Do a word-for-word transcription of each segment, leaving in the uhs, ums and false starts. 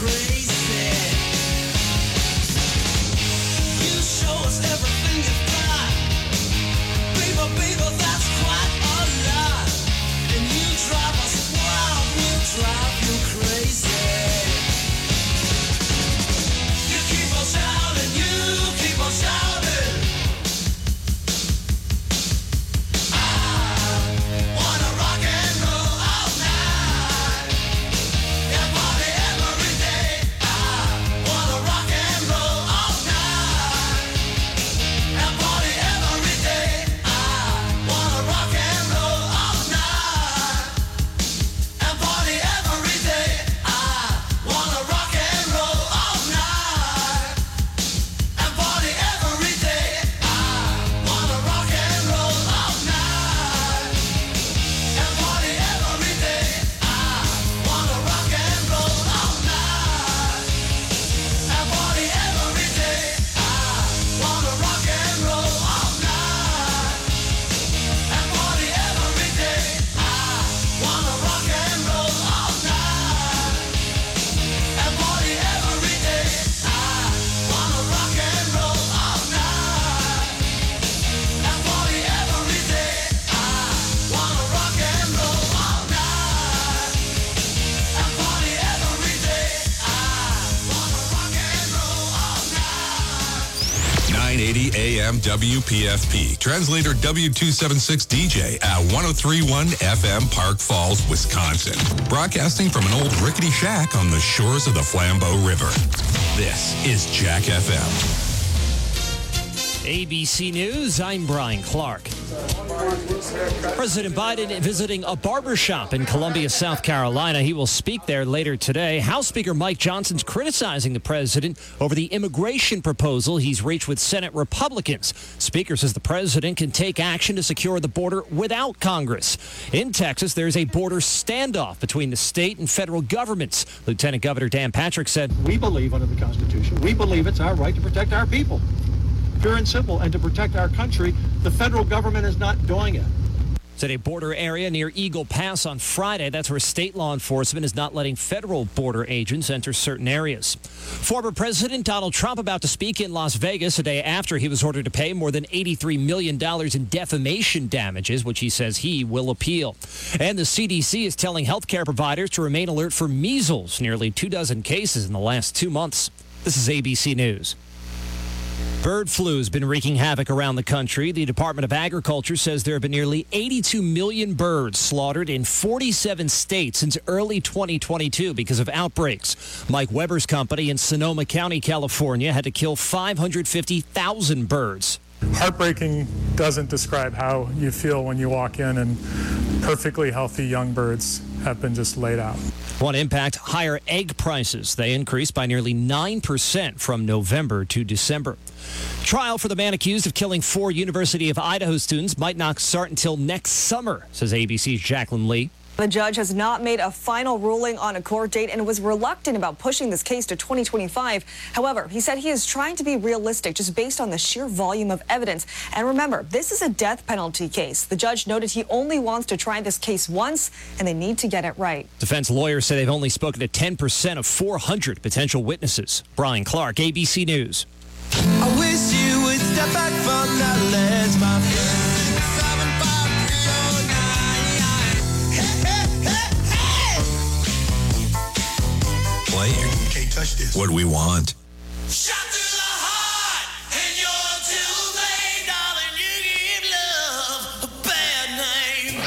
crazy. You show us everything you've got. Baby, baby, that's quite a lot. And you drive us wild, we'll drive you crazy. You keep on shouting, you keep on shouting. A M W P F P. Translator W two seventy-six D J at one oh three point one F M Park Falls, Wisconsin. Broadcasting from an old rickety shack on the shores of the Flambeau River. This is Jack F M. A B C News, I'm Brian Clark. President Biden visiting a barbershop in Columbia, South Carolina. He will speak there later today. House Speaker Mike Johnson's criticizing the president over the immigration proposal he's reached with Senate Republicans. Speaker says the president can take action to secure the border without Congress. In Texas, there's a border standoff between the state and federal governments. Lieutenant Governor Dan Patrick said, "We believe under the Constitution, we believe it's our right to protect our people. Pure and simple, and to protect our country. The federal government is not doing it." At a border area near Eagle Pass on Friday, that's where state law enforcement is not letting federal border agents enter certain areas. Former President Donald Trump about to speak in Las Vegas a day after he was ordered to pay more than eighty-three million dollars in defamation damages, which he says he will appeal. And the C D C is telling healthcare providers to remain alert for measles, nearly two dozen cases in the last two months. This is A B C News. Bird flu has been wreaking havoc around the country. The Department of Agriculture says there have been nearly eighty-two million birds slaughtered in forty-seven states since early twenty twenty-two because of outbreaks. Mike Weber's company in Sonoma County, California, had to kill five hundred fifty thousand birds. Heartbreaking doesn't describe how you feel when you walk in and perfectly healthy young birds have been just laid out. One impact, higher egg prices. They increased by nearly nine percent from November to December. Trial for the man accused of killing four University of Idaho students might not start until next summer, says A B C's Jacqueline Lee. The judge has not made a final ruling on a court date and was reluctant about pushing this case to twenty twenty-five. However, he said he is trying to be realistic just based on the sheer volume of evidence. And remember, this is a death penalty case. The judge noted he only wants to try this case once, and they need to get it right. Defense lawyers say they've only spoken to ten percent of four hundred potential witnesses. Brian Clark, A B C News. I wish you would step back from that ledge, my friend. Play Can't touch this. What we want. Shot through the heart, and you're too late, darling. You give love a bad name.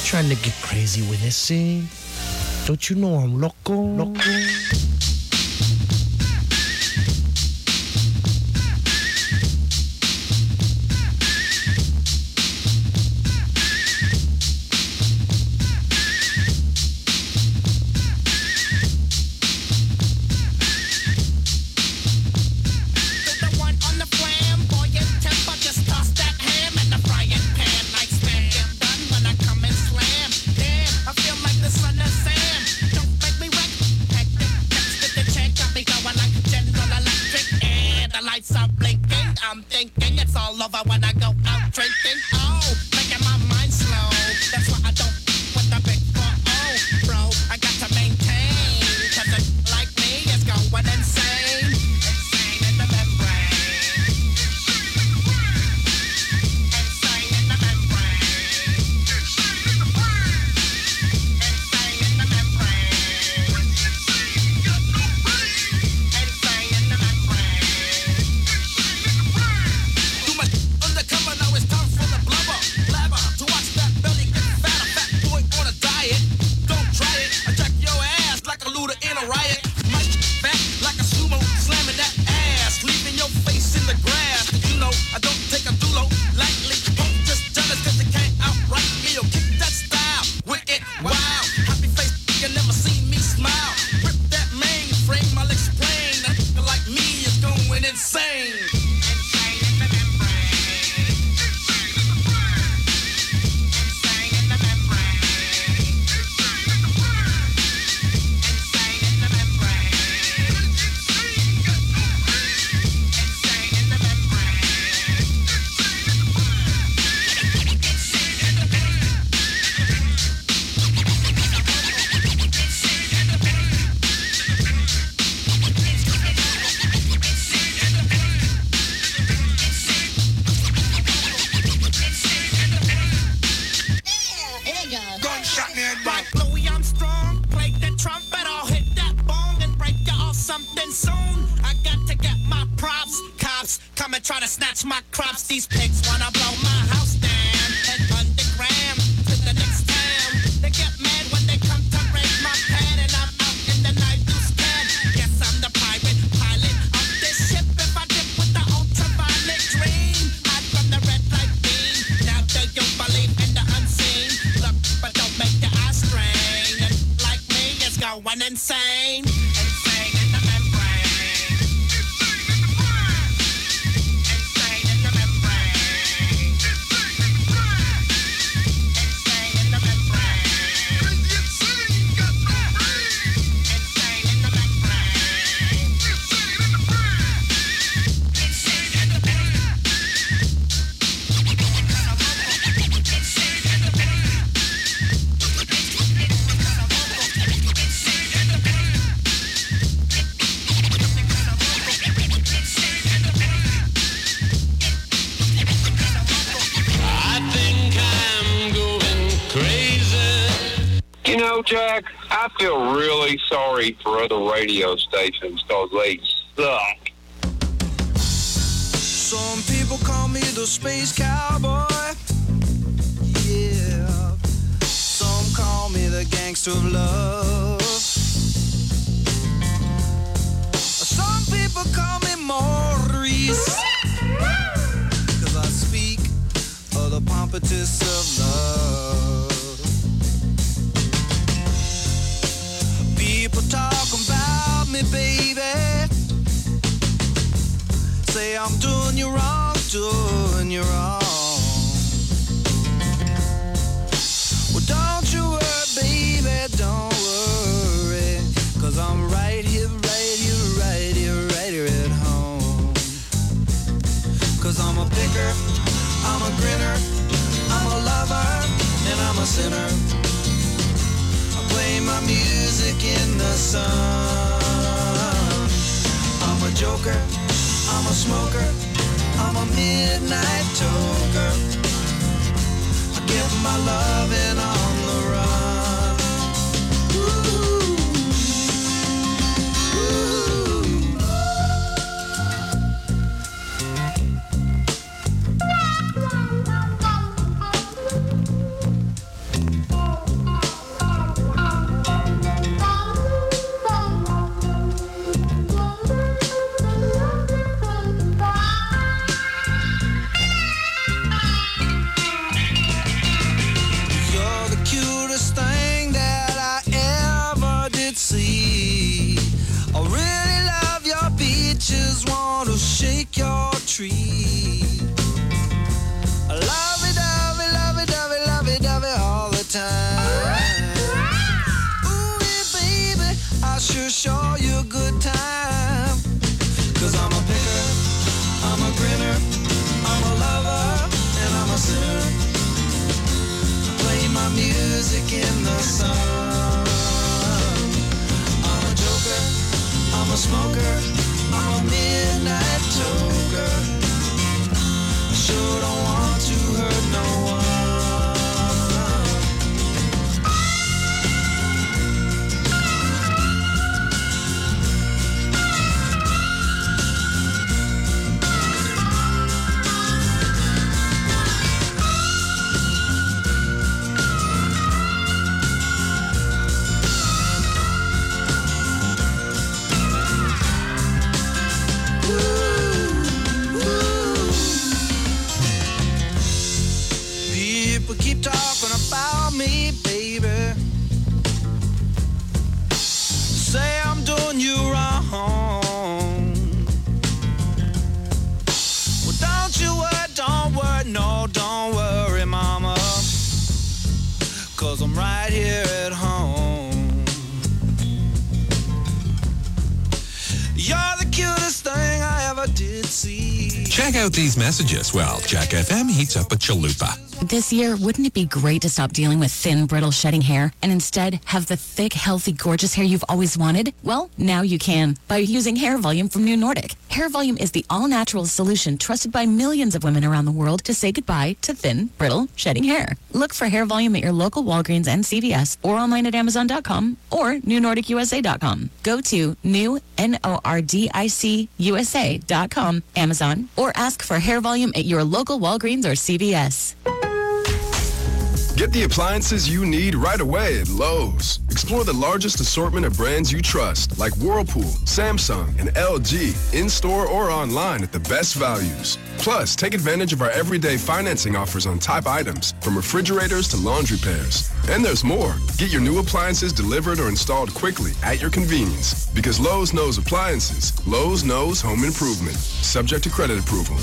trying to get crazy with this, see? Don't you know I'm loco? Loco? Jack, I feel really sorry for other radio stations because they suck. Some people call me the space cowboy. Yeah. Some call me the gangster of love. Some people call me Maurice. Cause I speak of the pompatus of love. People talk about me, baby. Say I'm doing you wrong, doing you wrong. Well, don't you worry, baby, don't worry. Cause I'm right here, right here, right here, right here at home. Cause I'm a picker, I'm a grinner, I'm a lover, and I'm a sinner. Play my music in the sun. I'm a joker, I'm a smoker, I'm a midnight toker. I give my loving on the run. Ooh. Ooh. I sure show you a good time. Cause I'm a picker, I'm a grinner, I'm a lover, and I'm a sinner. Play my music in the sun. I'm a joker, I'm a smoker, I'm a midnight toker. I sure don't want to hurt no one. Keep talking about me, baby. Say I'm doing you wrong. Well, don't you worry, don't worry, no, don't worry, mama. Cause I'm right here at home. You're the cutest thing I ever did see. Check out these messages while Jack F M heats up a chalupa. This year, wouldn't it be great to stop dealing with thin, brittle, shedding hair and instead have the thick, healthy, gorgeous hair you've always wanted? Well, now you can by using Hair Volume from New Nordic. Hair Volume is the all-natural solution trusted by millions of women around the world to say goodbye to thin, brittle, shedding hair. Look for Hair Volume at your local Walgreens and C V S or online at Amazon dot com or New Nordic U S A dot com. Go to new, N O R D I C, U S A dot com, Amazon, or ask for Hair Volume at your local Walgreens or C V S. Get the appliances you need right away at Lowe's. Explore the largest assortment of brands you trust, like Whirlpool, Samsung, and L G, in-store or online at the best values. Plus, take advantage of our everyday financing offers on top items, from refrigerators to laundry pairs. And there's more. Get your new appliances delivered or installed quickly at your convenience. Because Lowe's knows appliances. Lowe's knows home improvement. Subject to credit approval.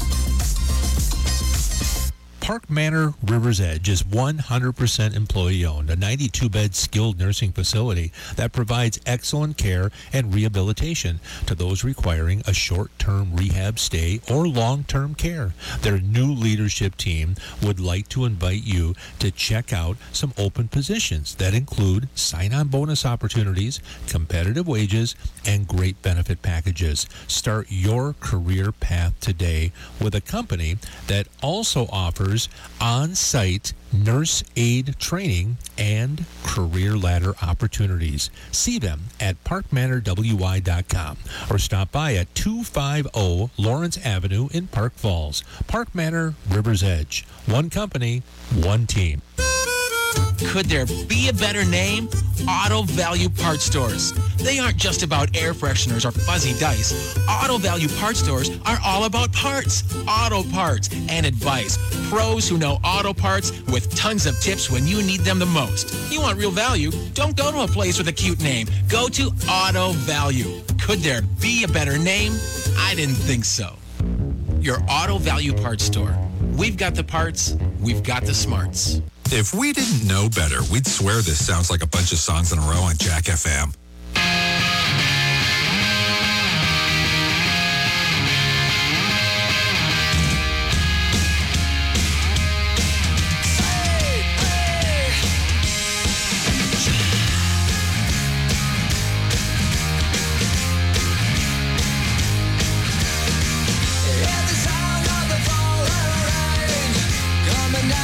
Park Manor River's Edge is one hundred percent employee-owned, a ninety-two bed skilled nursing facility that provides excellent care and rehabilitation to those requiring a short-term rehab stay or long-term care. Their new leadership team would like to invite you to check out some open positions that include sign-on bonus opportunities, competitive wages, and great benefit packages. Start your career path today with a company that also offers on-site nurse aid training and career ladder opportunities. See them at park manor w y dot com or stop by at two fifty Lawrence Avenue in Park Falls. Park Manor River's Edge. One company, one team. Could there be a better name? Auto Value Parts Stores. They aren't just about air fresheners or fuzzy dice. Auto Value Parts Stores are all about parts, auto parts, and advice. Pros who know auto parts with tons of tips when you need them the most. You want real value? Don't go to a place with a cute name. Go to Auto Value. Could there be a better name? I didn't think so. Your Auto Value Parts Store. We've got the parts, we've got the smarts. If we didn't know better, we'd swear this sounds like a bunch of songs in a row on Jack F M.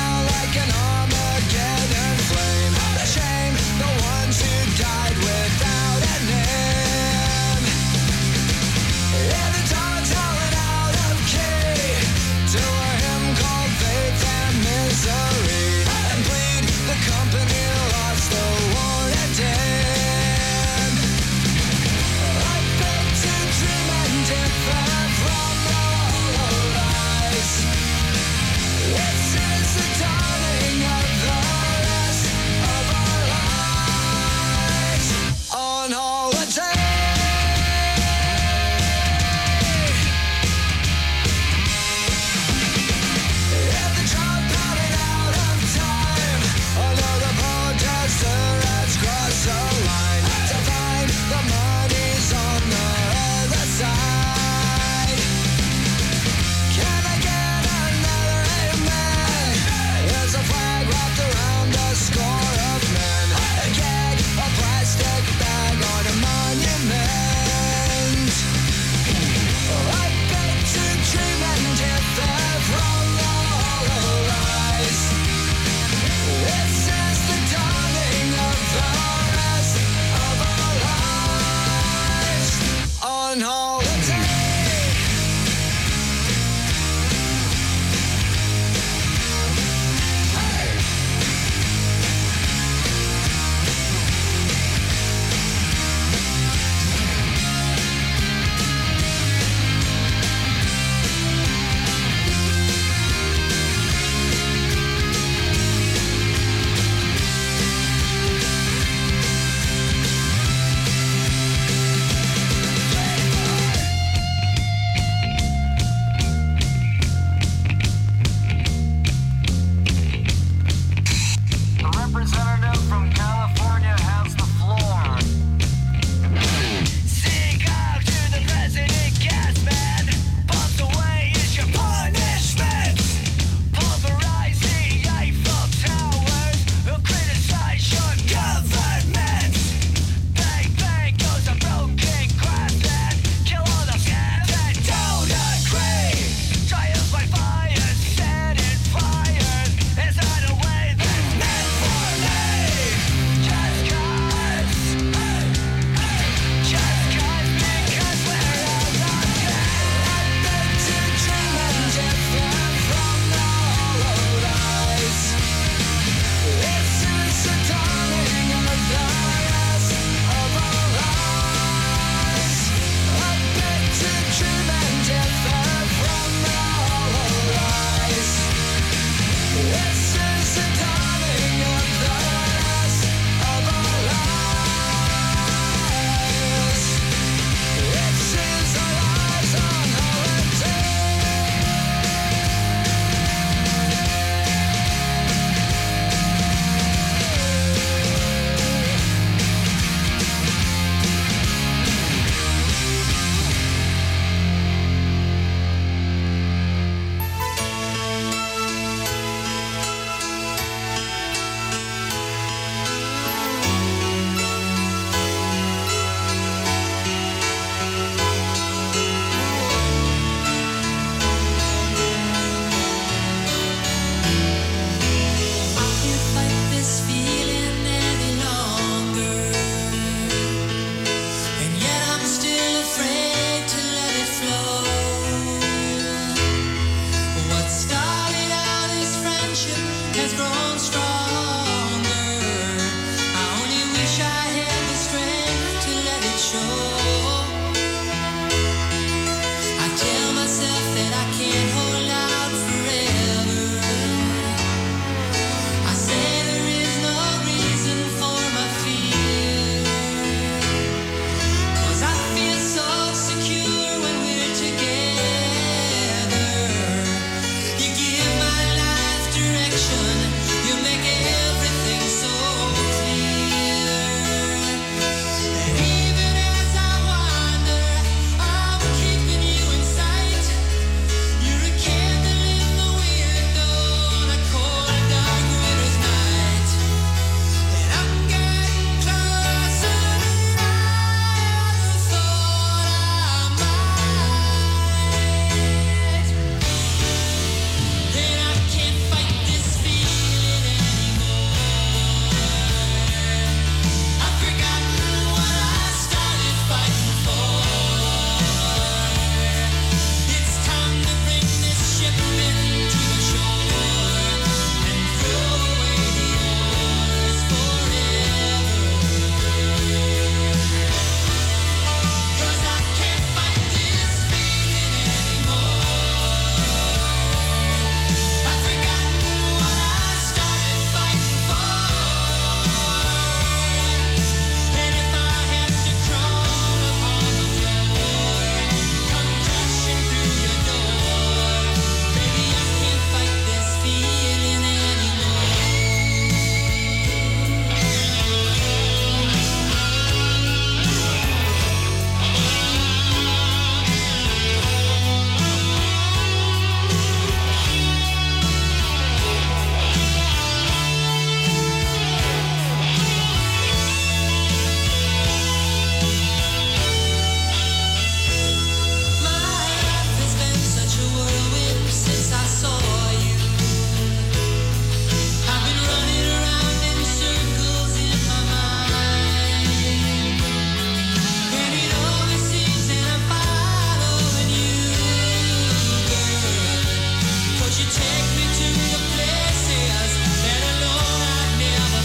Armageddon flame. The shame, the ones who died without started out as friendship has grown stronger. I only wish I had the strength to let it show. I tell myself that I can't hold out forever. I say there is no reason for my fear, 'cause I feel so secure when we're together. You give my life direction, you make everything so clear. And even as I wander, I'm keeping you in sight. You're a candle in the window on a cold, dark winter's night. And I'm getting closer than I ever thought I might. And I can't fight this feeling anymore. I've forgotten what I started fighting for. It's time to bring this ship into the shore and throw away the oars forever. 'Cause I can't fight this feeling anymore. I've forgotten what I started fighting for. And if I have to crawl upon the floor, come crashing through your door, baby, I can't fight this feeling anymore. My life has been such a whirlwind since I saw you. I've been running around in circles in my mind, and it always seems that I'm following you, girl. 'Cause you take me to the places that alone I'd never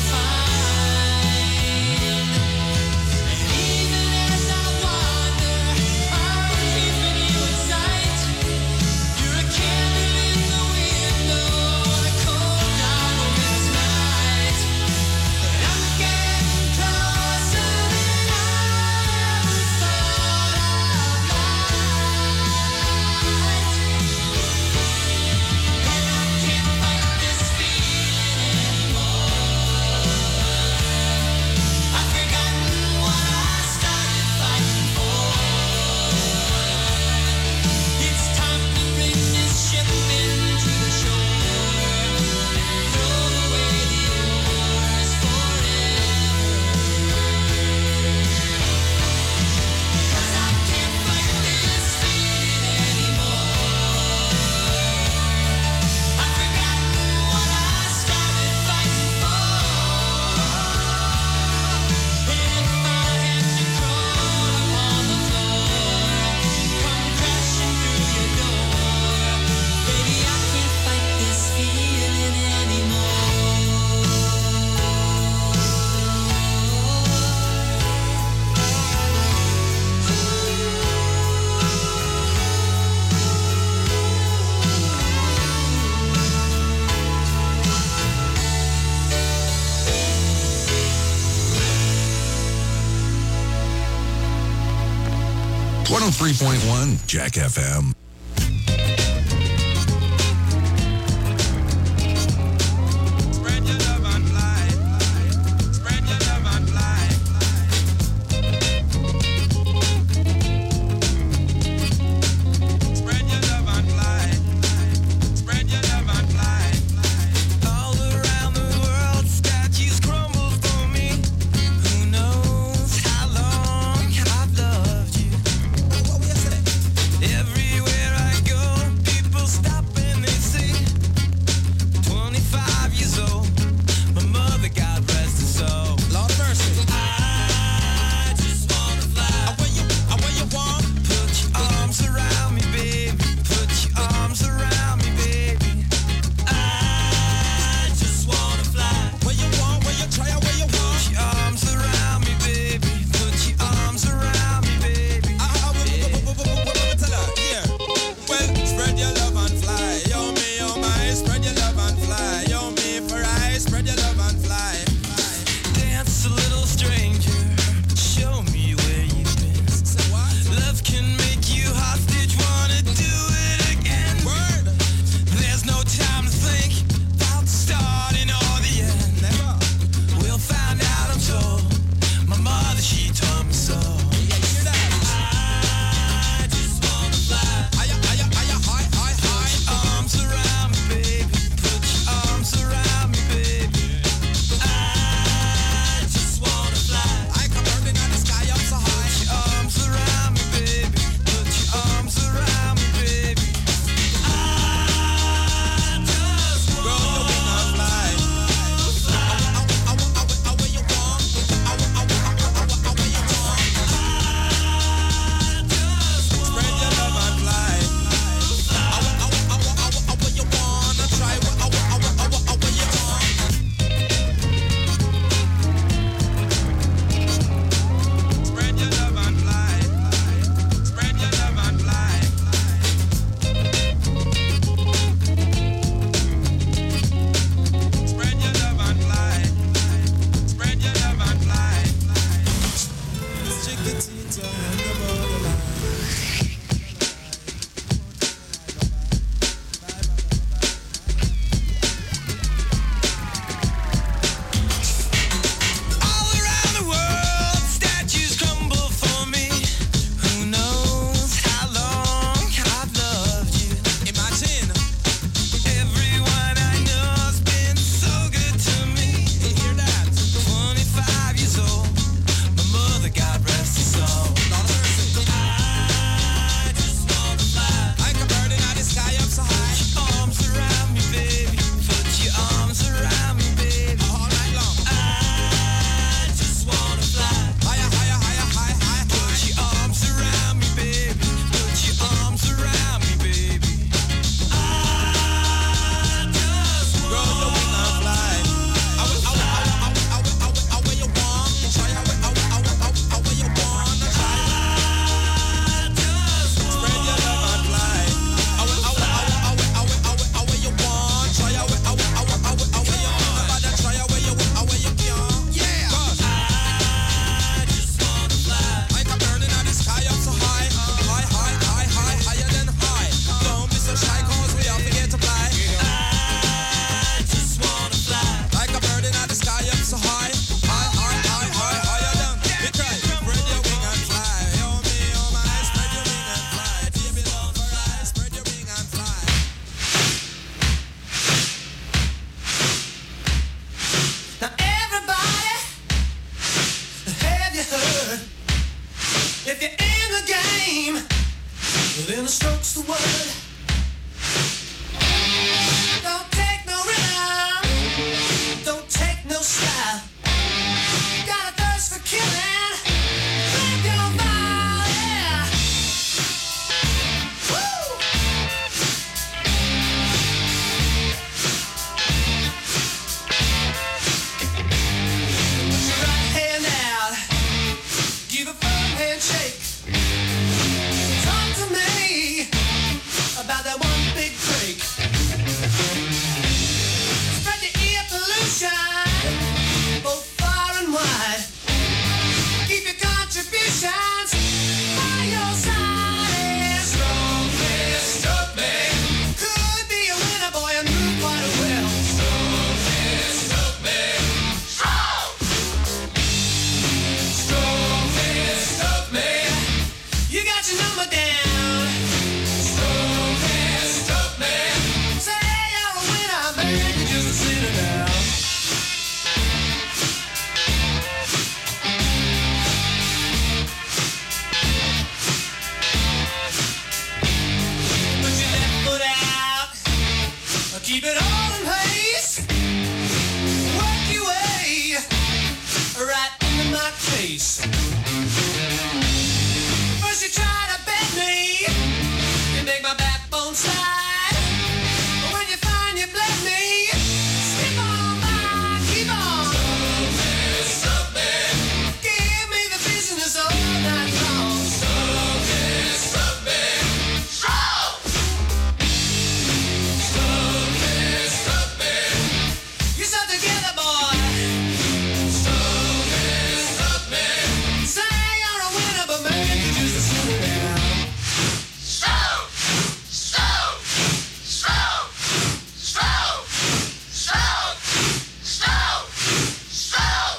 find. And even as I wander, I'm keeping you in sight. You're a candle in the window on a cold, dark winter's night. And I'm getting closer than I ever thought I might. And I can't fight this feeling anymore. I've forgotten what I started fighting for. It's time to bring this ship into the shore and throw away the oars forever. 'Cause I can't fight this feeling anymore. I've forgotten what I started fighting for. And if I have to crawl upon the floor, come crashing through your door, baby, I can't fight this feeling anymore. one oh three point one Jack F M. Spread your love and fly. Spread your love and fly. Spread your love and fly. Spread your love and fly. All around the world, statues crumble for me. Who knows how long I've loved you? Everywhere Keep it all in place. Work your way right into my face. First you try to bend me, you make my backbone slide. But when you find you blend me, skip on by, keep on. Stop it, give me the business all night long. Stop it, stop it, stop. Stop it, stop it. You stop together, boy. Stop it, stop it. Say you're a winner, but maybe you just a sinner now. Stop, stop, stop, stop, stop, stop, stop.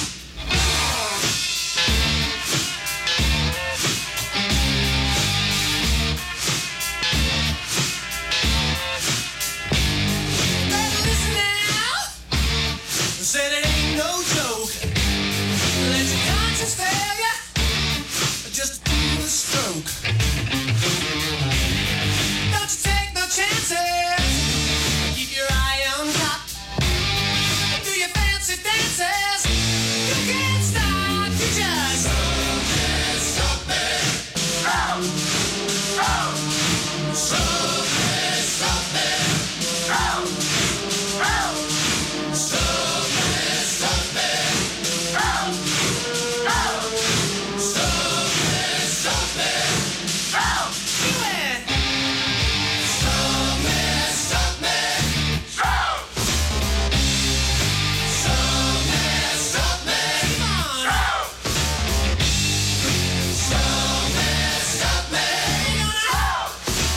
Better listen now. Said it ain't no joke. Let your conscience fail ya. Just do a stroke. Don't you take no chances. Keep your eye on top. Do your fancy dances. You can't stop. You just stop it, stop it. Stop, stop, stop it, stop it. Stop, stop, stop it, stop it. Stop, stop, stop it, stop it. Stop, do it. Stop it, stop it. Stop. Stop it, stop it. Come on. Stop. Stop it, stop it. Stop.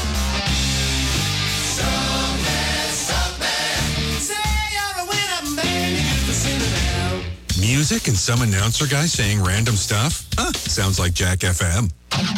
Stop it, stop it. Say you're a winner, maybe you just sing it out. Music and some announcer guy saying random stuff? Huh, sounds like Jack F M.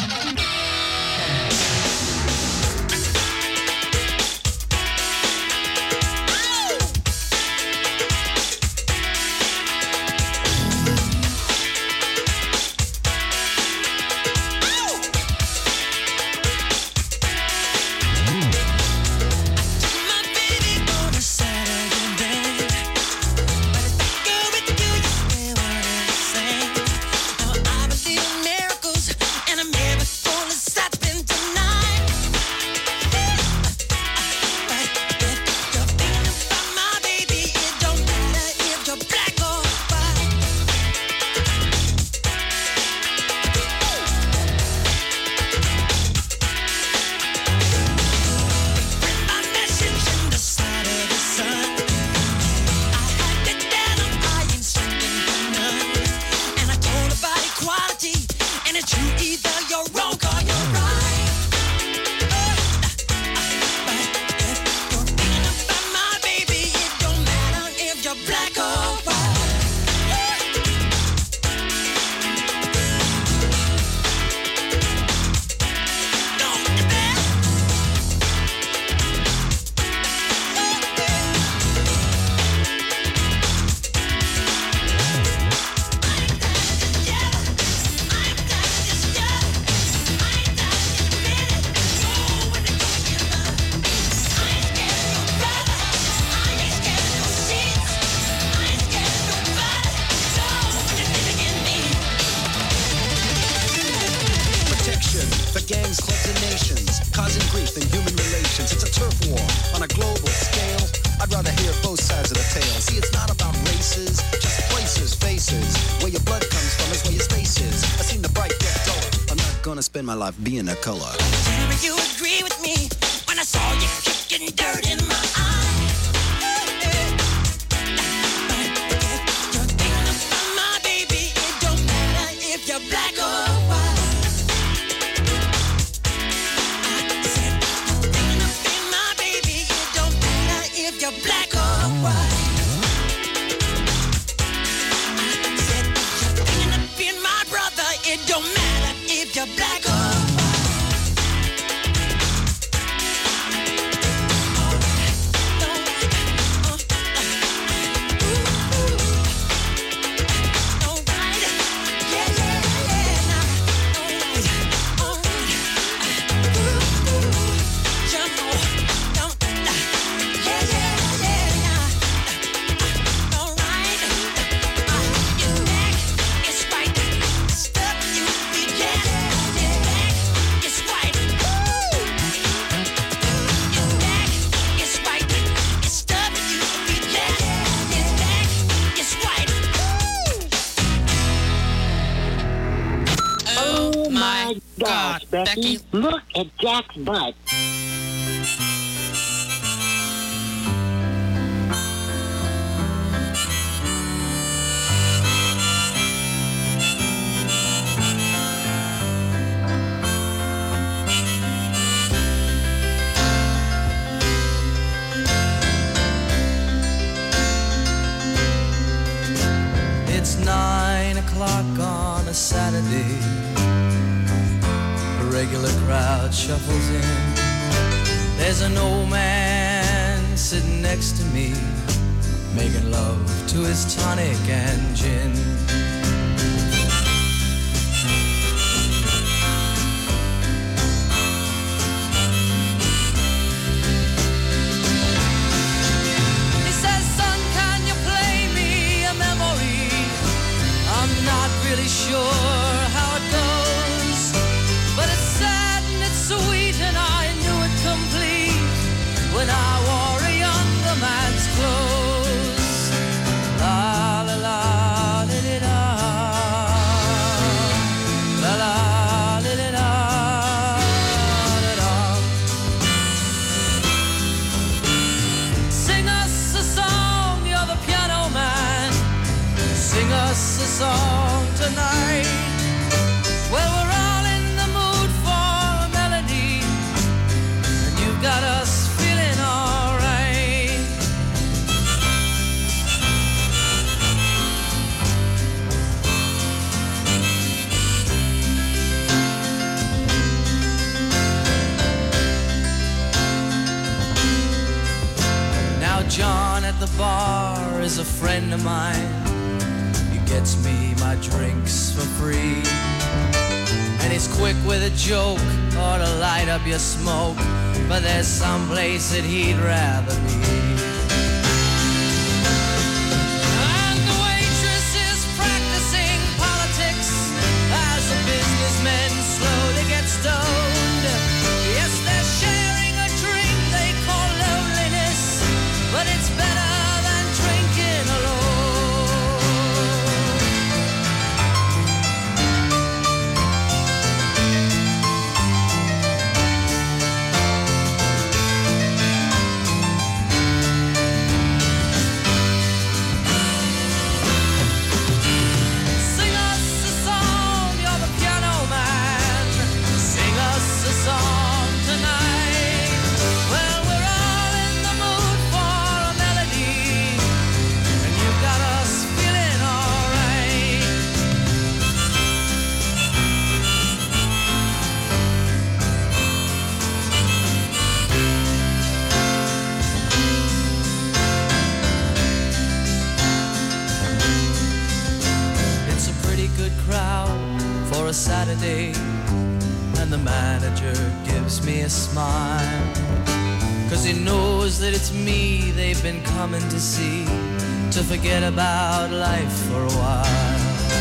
My baby on a Saturday night, but if I go with you, you stay one and the same. Now I believe in miracles, and a miracle is happening tonight. But if you're thinking about my baby, it don't matter if you're black or white. My message in the side of the sun. I had to tell him I ain't swinging for none. And I told about equality, and it's true, either you're wrong or you're right. But if you're thinking about my baby, it don't matter if you're black or white. Don't you dare. Protection for gangs, clubs, and nations, causing grief in human relations. It's a turf war on a global scale. I'd rather hear both sides of the tale. See, it's not about races, just places, faces. Where your blood comes from is where your space is. I seen the bright get duller. I'm not gonna spend my life being a color. Tell me you agree with me when I saw you kicking dirt in my eye. But if you're thinking about my baby, it don't matter if you're black or white. I said, you're thinking about my baby, it don't matter if you're black or white. I said, you're thinking of being my brother, it don't matter if you're black or white. Becky. Becky. Look at Jack's butt. It's nine o'clock on a Saturday. A regular crowd shuffles in. There's an old man sitting next to me, making love to his tonic and gin. He says, son, can you play me a memory? I'm not really sure how it goes, but it's sad and it's sweet, and I knew it complete when I wore a younger man's clothes. La la la li li la, la la li li la, la la. Sing us a song, you're the piano man. Sing us a song tonight. Well, we're all in the mood for a melody, and you've got us feeling all right. Now John at the bar is a friend of mine. Gets me my drinks for free, and he's quick with a joke or to light up your smoke, but there's some place that he'd rather be. And the waitress is practicing politics as the businessmen slowly get stoned. Yes, they're sharing a drink they call loneliness, but it's better than drinking alone. A Saturday, and the manager gives me a smile, 'cause he knows that it's me they've been coming to see, to forget about life for a while.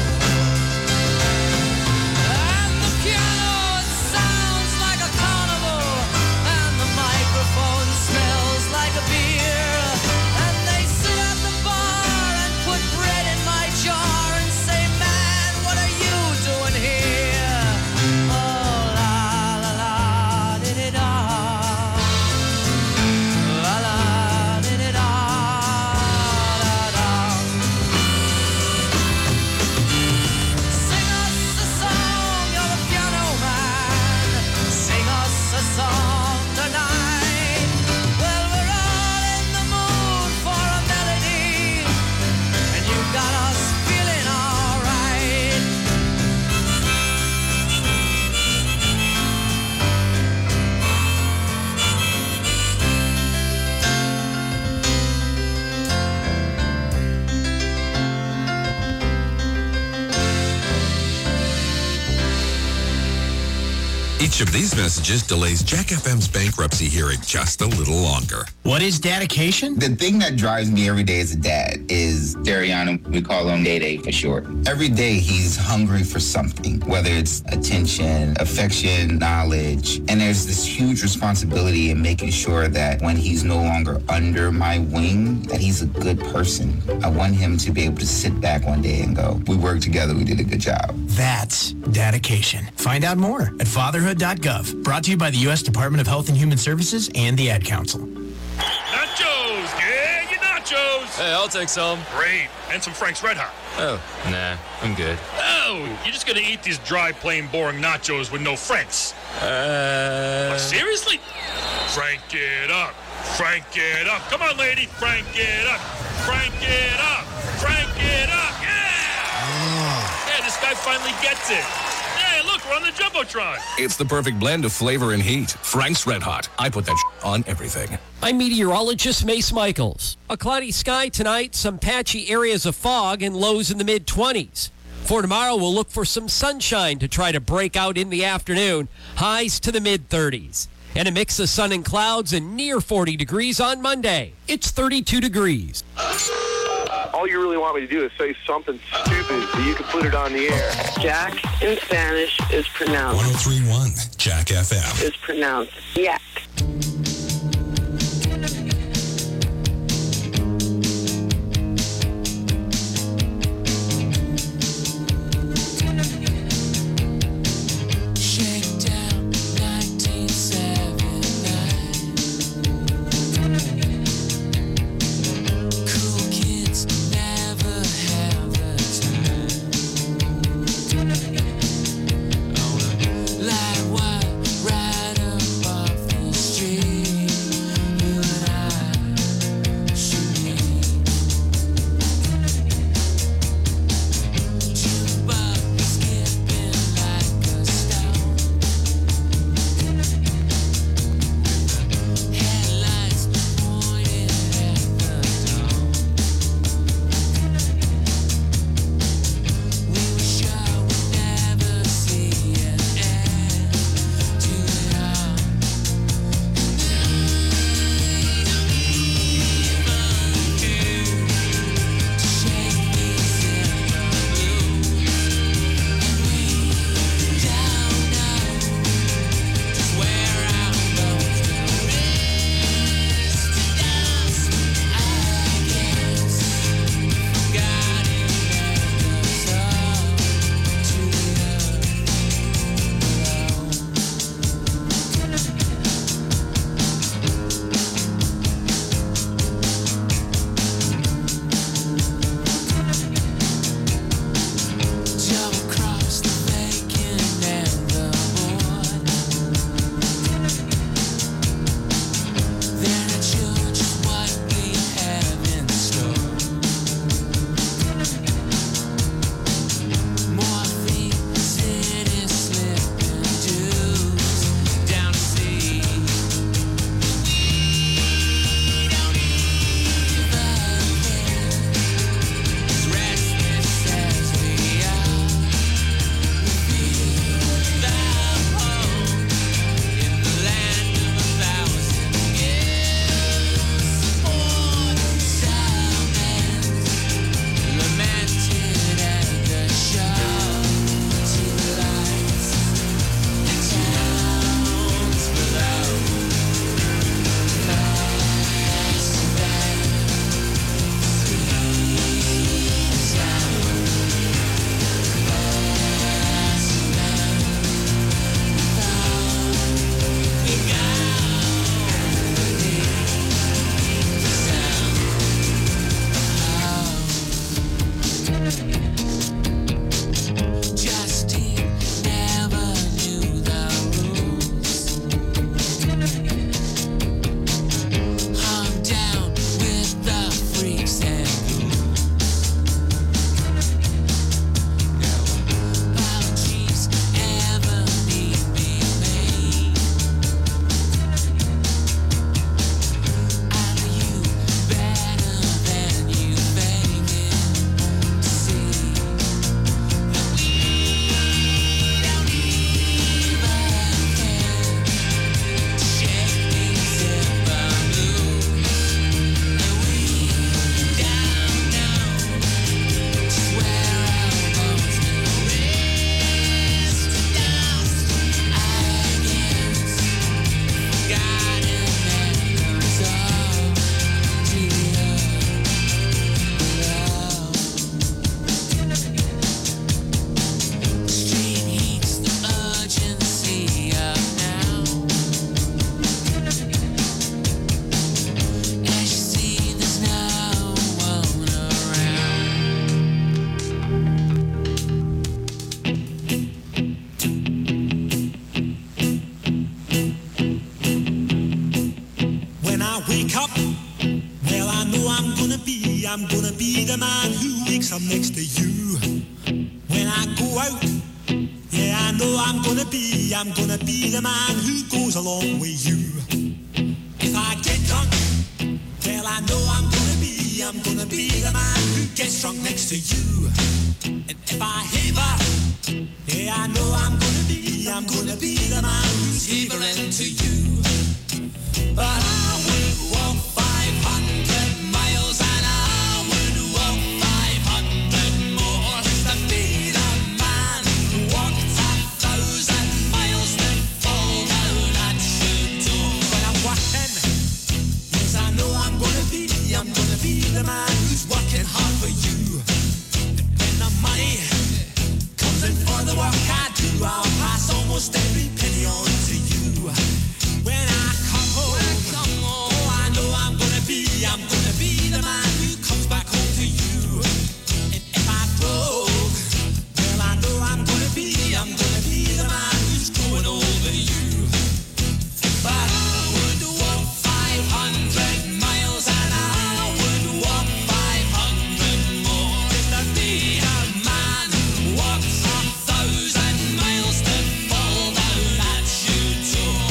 And the piano, it sounds like a carnival, and the microphone smells like a beer, and they sit at the bar and put bread in my jar and say, man, what are you doing here? Oh, la la la di di da, la la di di da, da da. Each of these messages delays Jack F M's bankruptcy hearing just a little longer. What is dedication? The thing that drives me every day as a dad is Dariana. We call him Day Day for short. Every day he's hungry for something, whether it's attention, affection, knowledge. And there's this huge responsibility in making sure that when he's no longer under my wing, that he's a good person. I want him to be able to sit back one day and go, we worked together, we did a good job. That's dedication. Find out more at fatherhood dot gov. Brought to you by the U S Department of Health and Human Services and the Ad Council. Nachos! Yeah, your nachos! Hey, I'll take some. Great. And some Frank's Red Hot. Oh, nah, I'm good. Oh, you're just gonna eat these dry, plain, boring nachos with no Franks. Uh... Oh, seriously? Frank it up. Frank it up. Come on, lady. Frank it up. Frank it up. Frank it up. Yeah! Yeah, this guy finally gets it. Hey, look, we're on the Jumbotron. It's the perfect blend of flavor and heat. Frank's Red Hot. I put that sh- on everything. I'm meteorologist Mace Michaels. A cloudy sky tonight, some patchy areas of fog, and lows in the mid-twenties. For tomorrow, we'll look for some sunshine to try to break out in the afternoon. Highs to the mid-thirties. And a mix of sun and clouds and near forty degrees on Monday. It's thirty-two degrees. All you really want me to do is say something stupid so you can put it on the air. Jack in Spanish is pronounced. one oh three point one Jack F M. Is pronounced yak. Like what right above the street. Well, I know I'm gonna be, I'm gonna be the man who wakes up next to you when I go out. Yeah, I know I'm gonna be, I'm gonna be the man who goes along with you. If I get drunk, well, I know I'm gonna be, I'm gonna be the man who gets drunk next to you. And if I heaver, yeah, I know I'm gonna be, I'm gonna be the man who's heavering to you. But I would walk five hundred miles and I would walk five hundred more to be the man who walked a thousand miles to fall down at your door. When I'm walking, yes, I know I'm gonna be, I'm gonna be the man who's working hard for you. And when the money comes in for the work I do, I'll pass almost every penny on to you. When I come home, oh, I know I'm gonna be, I'm gonna be the man who comes back home to you. And if I broke, well, I know I'm gonna be, I'm gonna be the man who's growing over you. But I would walk five hundred miles and I would walk five hundred more just to be the man who walks a thousand miles to fall down at your door.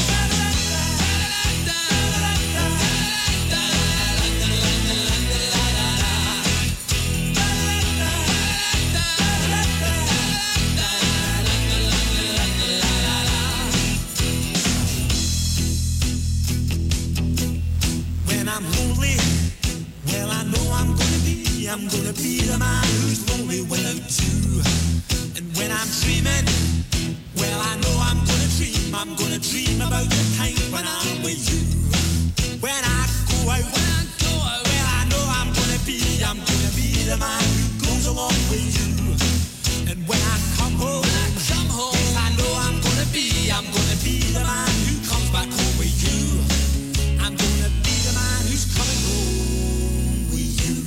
When I'm lonely, well, I know I'm gonna be, I'm gonna be the man who's lonely without you. And when I'm dreaming, well, I know I'm gonna dream, I'm gonna dream about the time when I'm with you. When I go out, when I go out, well, I know I'm gonna be, I'm gonna be the man who goes along with you. And when I come home, when I come home, yes, I know I'm gonna be, I'm gonna be the man who comes back home with you. I'm gonna be the man who's coming home with you.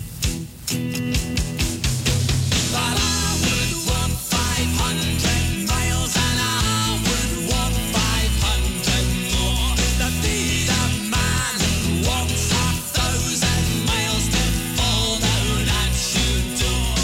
But I would walk five hundred miles and I would walk five hundred more to be the man who walks a thousand miles to fall down at your door.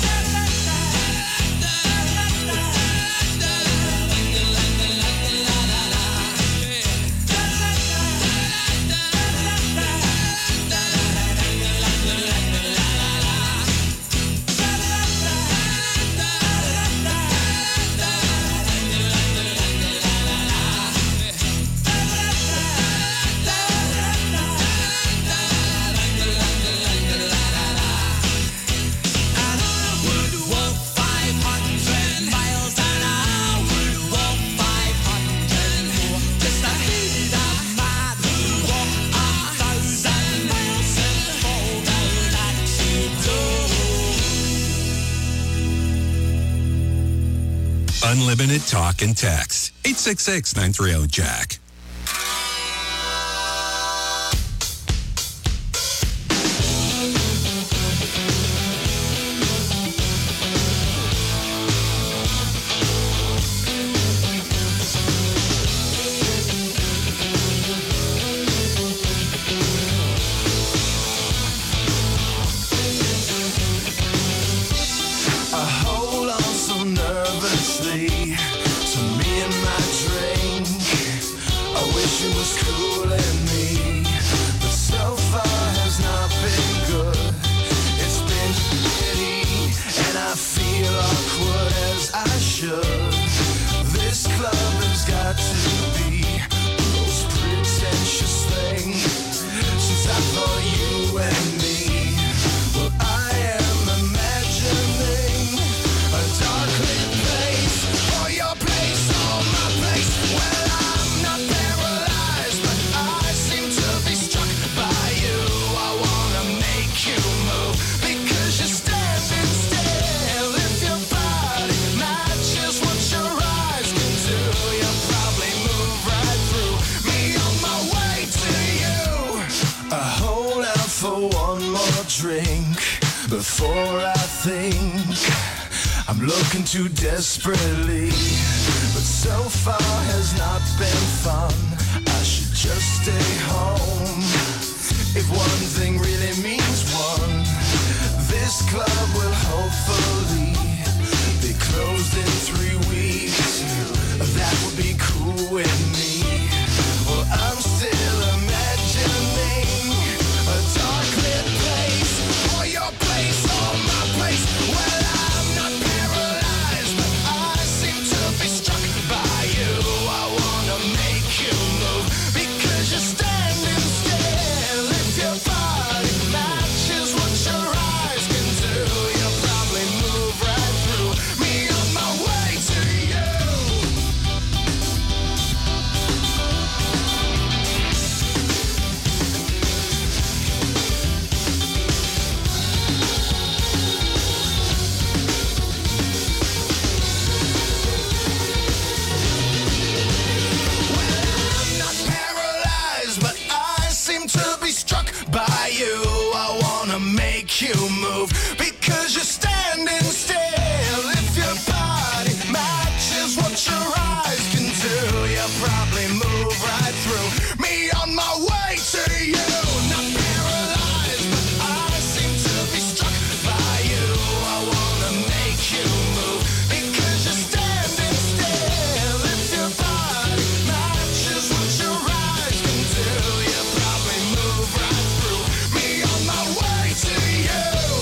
Unlimited talk and text. eight six six, nine three zero, Jack. I hold on so nervously to me and my drink. I wish it was cooling me, but so far has not been good. It's been pity, and I feel awkward as I should. This club has got to be the most pretentious thing since I thought you and me. Well, I am imagining a dark lit place, or your place, or my place. Well, I'm not paralyzed, but I seem to be struck by you. I wanna make you move because you're standing still. If your body matches what your eyes can do, you'll probably move right through me on my way to you. I hold out for one more drink before I think I'm looking too desperately, but so far has not been fun. I should just stay home. If one thing really means one, this club will hopefully be closed in three weeks. That would be cool with me. Well, I'm still imagining a dark lit place, or your place, or my place. Well, I'm not paralyzed, but I seem to be struck by you. I wanna make you move because you're standing still. If your body matches what your eyes can do, you'll probably move right through me on my way to you. I'm not paralyzed, but I seem to be struck by you. I wanna make you move because you're standing still. If your body matches what your eyes can do, you'll probably move right through me on my way to you. Not paralyzed, but I seem to be struck by you. I wanna make you move because you're standing still. If your body matches what your eyes can do, you'll probably move right through me on my way to you.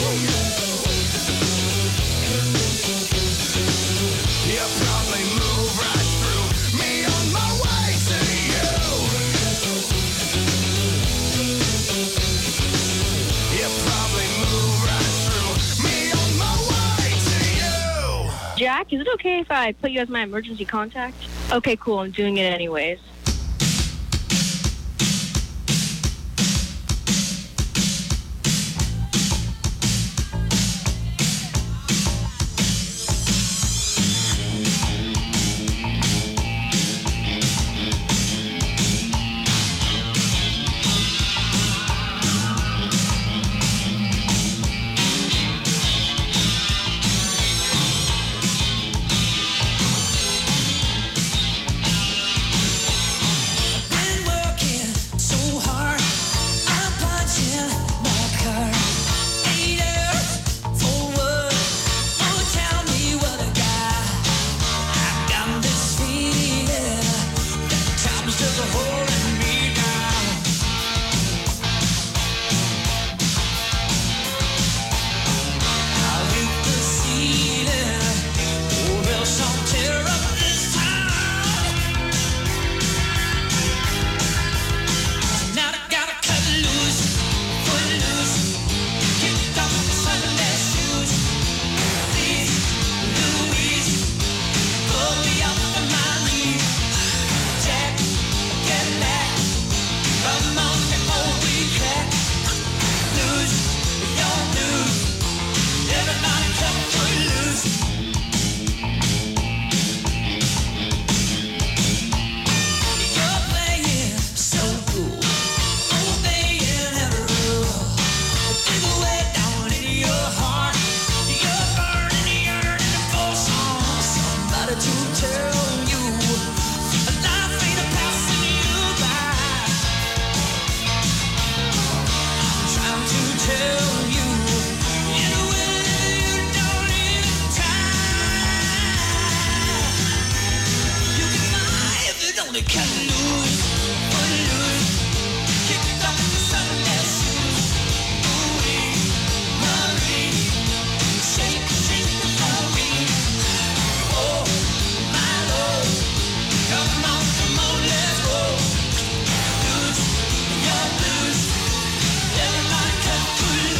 You'll probably move right through me on my way to you. You'll probably move right through me on my way to you. Jack, is it okay if I put you as my emergency contact? Okay, cool. I'm doing it anyways. Been working so hard, I'm punching my car. Eight hours for what? Oh, tell me what I got. I got this feeling that time's just holding me down. I hit the ceiling. Oh, there's some tear up this time. Now I gotta cut loose, put loose, kick off the Sunday shoes. Please, Louise, pull me up on my knees. Jack, get back, come on before we crack. Lose your news, everybody cut loose. You're playing so cool, obeying every rule. Dig away down in your heart, you're burning, yearning for some somebody to tell you life ain't a passing you by. I'm trying to tell you in a way you don't even try. You can fly if you don't cut loose, put loose, kick off the Sunday shoes. Ooh-wee, Marie, shake, shake the booty. Oh, my Lord, come on, come on, let's go. Lose your blues, everybody cut loose.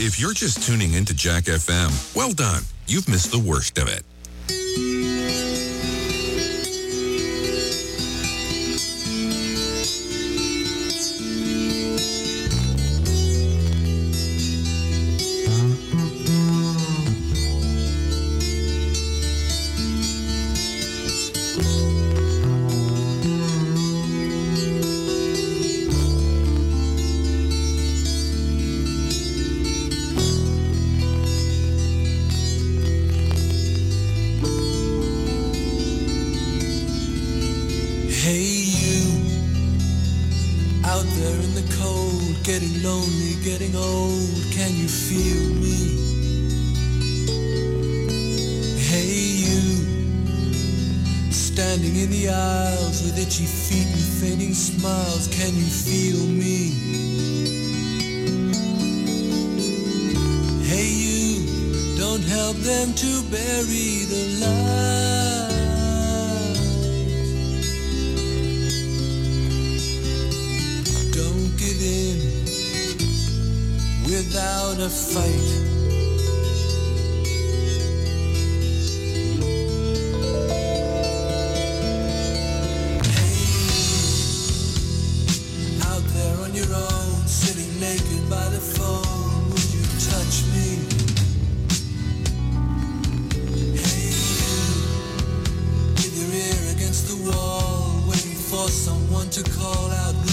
If you're just tuning into Jack F M, well done. You've missed the worst of it. Getting lonely, getting old, can you feel me? Hey you, standing in the aisles with itchy feet and fading smiles, can you feel me? Hey you, don't help them to bury the light. Don't give in without a fight. Hey, out there on your own, sitting naked by the phone, will you touch me? Hey, you, with your ear against the wall, waiting for someone to call out.